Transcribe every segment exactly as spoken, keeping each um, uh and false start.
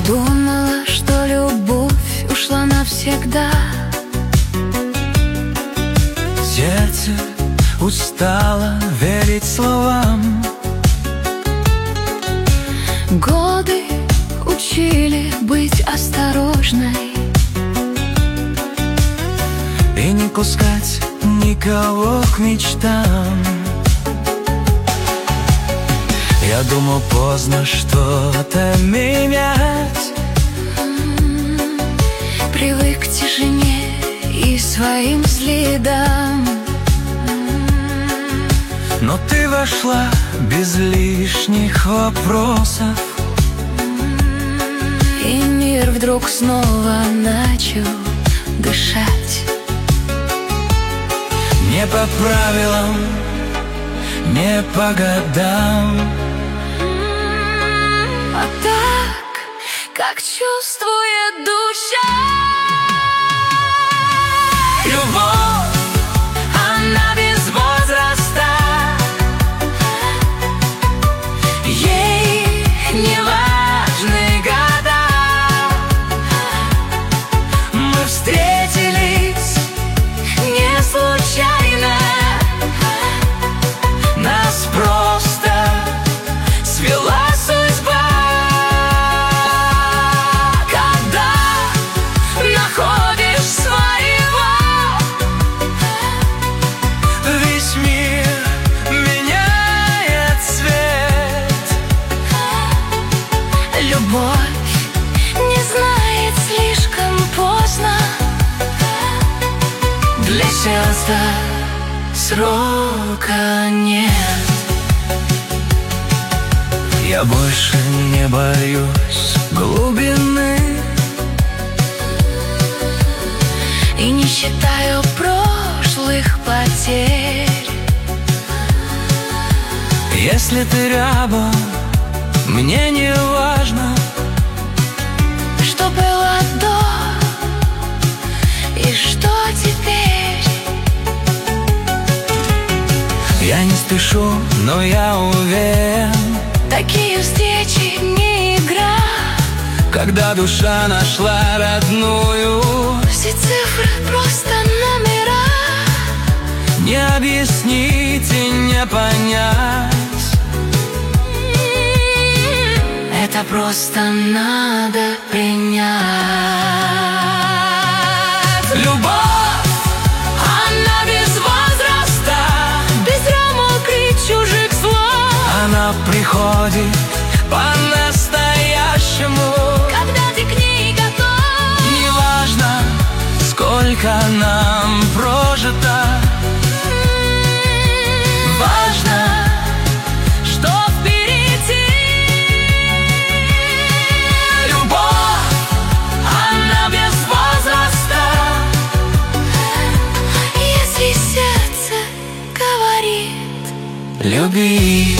Думала, что любовь ушла навсегда. Сердце устало верить словам. Годы учили быть осторожной И не пускать никого к мечтам. Я думал, поздно что-то менять. Привык к тишине и своим следам. Но ты вошла без лишних вопросов, И мир вдруг снова начал дышать. не по правилам, не по годам, А так, как чувствует душа. любовь, она без возраста. Ей не важны года. Мы встретились Не случайно. нас просто свела судьба. Когда находишь своего, Весь мир меняет цвет. любовь не знает слишком поздно. Для сердца срока нет. Я больше не боюсь глубины И не считаю прошлых потерь. Если ты рядом, мне не важно, Что было до и что теперь. я не спешу, но я уверен, Такие встречи не игра. когда душа нашла родную, Все цифры просто номера. не объяснить и не понять. Это просто надо принять. Любовь, Она без возраста, без рамок и чужих слов. она приходит по-настоящему. Когда ты к ней готов, Неважно, сколько нам прожито, важно, что впереди. любовь, она без возраста. Если сердце говорит, Люби,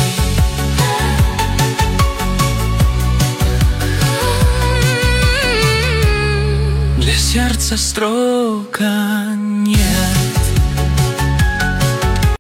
для сердца строка нет.